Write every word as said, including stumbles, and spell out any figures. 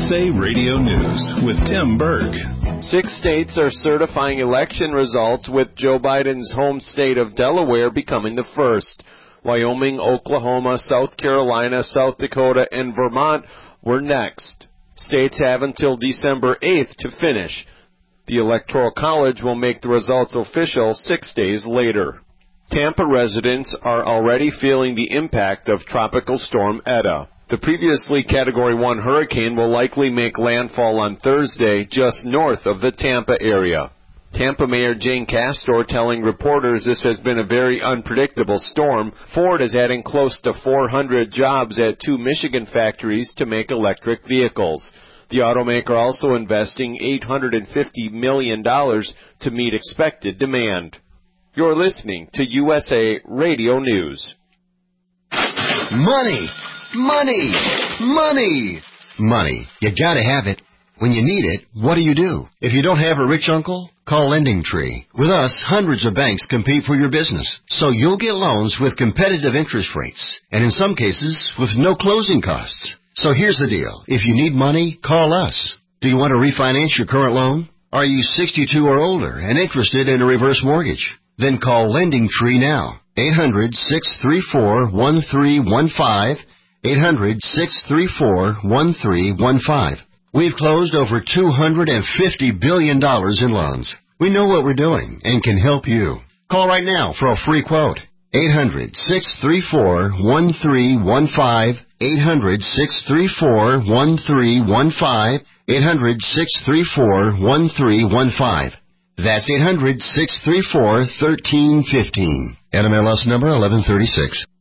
S A Radio News with Tim Berg. Six states are certifying election results, with Joe Biden's home state of Delaware becoming the first. Wyoming, Oklahoma, South Carolina, South Dakota, and Vermont were next. States have until December eighth to finish. The Electoral College will make the results official six days later. Tampa residents are already feeling the impact of Tropical Storm Eta. The previously Category one hurricane will likely make landfall on Thursday just north of the Tampa area. Tampa Mayor Jane Castor telling reporters this has been a very unpredictable storm. Ford is adding close to four hundred jobs at two Michigan factories to make electric vehicles. The automaker also investing eight hundred fifty million dollars to meet expected demand. You're listening to U S A Radio News. Money! Money! Money! Money. You gotta have it. When you need it, what do you do? If you don't have a rich uncle, call Lending Tree. With us, hundreds of banks compete for your business, so you'll get loans with competitive interest rates, and in some cases, with no closing costs. So here's the deal. If you need money, call us. Do you want to refinance your current loan? Are you sixty-two or older and interested in a reverse mortgage? Then call Lending Tree now. eight hundred, six three four, one three one five. eight hundred, six three four, one three one five. We've closed over two hundred fifty billion dollars in loans. We know what we're doing and can help you. Call right now for a free quote. eight hundred, six three four, one three one five. eight hundred, six three four, one three one five. eight hundred, six three four, one three one five. That's eight hundred, six three four, one three one five. N M L S number eleven thirty-six.